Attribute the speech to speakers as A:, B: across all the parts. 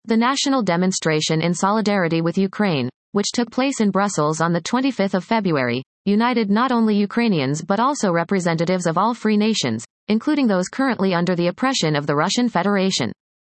A: The national demonstration in solidarity with Ukraine, which took place in Brussels on the 25th of February, united not only Ukrainians but also representatives of all free nations, including those currently under the oppression of the Russian Federation.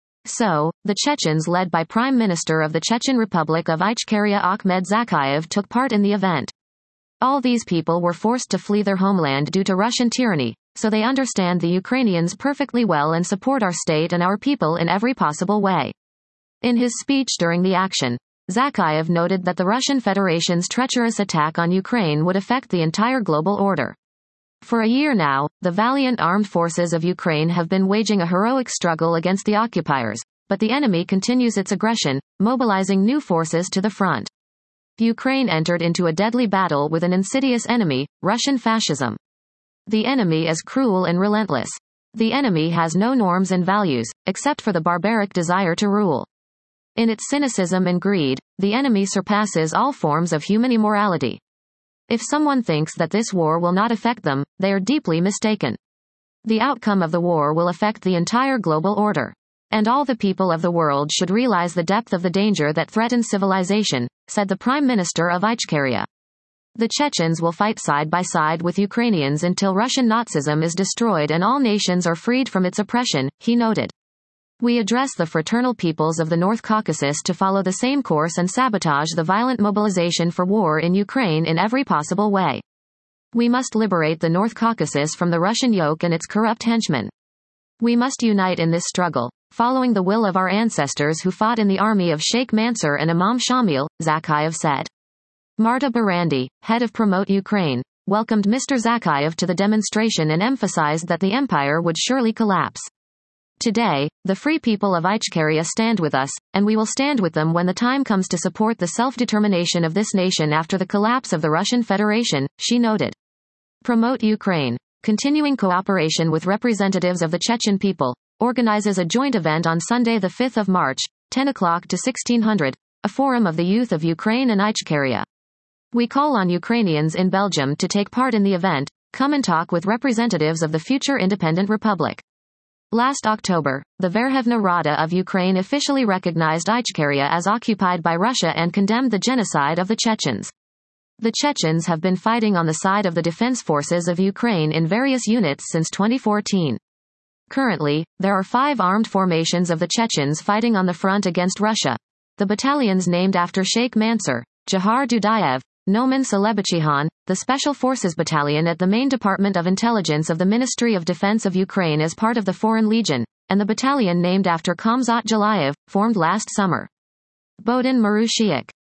A: So, the Chechens led by Prime Minister of the Chechen Republic of Ichkeria Ahmed Zakayev took part in the event. All these people were forced to flee their homeland due to Russian tyranny, so they understand the Ukrainians perfectly well and support our state and our people in every possible way. In his speech during the action, Zakayev noted that the Russian Federation's treacherous attack on Ukraine would affect the entire global order. For a year now, the valiant armed forces of Ukraine have been waging a heroic struggle against the occupiers, but the enemy continues its aggression, mobilizing new forces to the front. Ukraine entered into a deadly battle with an insidious enemy, Russian fascism. The enemy is cruel and relentless. The enemy has no norms and values, except for the barbaric desire to rule. In its cynicism and greed, the enemy surpasses all forms of human immorality. If someone thinks that this war will not affect them, they are deeply mistaken. The outcome of the war will affect the entire global order. And all the people of the world should realize the depth of the danger that threatens civilization, said the Prime Minister of Ichkeria. The Chechens will fight side by side with Ukrainians until Russian Nazism is destroyed and all nations are freed from its oppression, he noted. We address the fraternal peoples of the North Caucasus to follow the same course and sabotage the violent mobilization for war in Ukraine in every possible way. We must liberate the North Caucasus from the Russian yoke and its corrupt henchmen. We must unite in this struggle, following the will of our ancestors who fought in the army of Sheikh Mansour and Imam Shamil, Zakayev said. Marta Barandi, head of Promote Ukraine, welcomed Mr. Zakayev to the demonstration and emphasized that the empire would surely collapse. Today, the free people of Ichkeria stand with us, and we will stand with them when the time comes to support the self-determination of this nation after the collapse of the Russian Federation, she noted. Promote Ukraine, continuing cooperation with representatives of the Chechen people, organizes a joint event on Sunday the 5th of March, 10 o'clock to 1600, a forum of the youth of Ukraine and Ichkeria. We call on Ukrainians in Belgium to take part in the event, come and talk with representatives of the future independent republic. Last October, the Verkhovna Rada of Ukraine officially recognized Ichkeria as occupied by Russia and condemned the genocide of the Chechens. The Chechens have been fighting on the side of the defense forces of Ukraine in various units since 2014. Currently, there are 5 armed formations of the Chechens fighting on the front against Russia. The battalions named after Sheikh Mansour, Jahar Dudayev, Noman Celebichihan, the Special Forces Battalion at the Main Department of Intelligence of the Ministry of Defense of Ukraine as part of the Foreign Legion, and the battalion named after Kamzat Jalayev, formed last summer. Bodin Marushiak,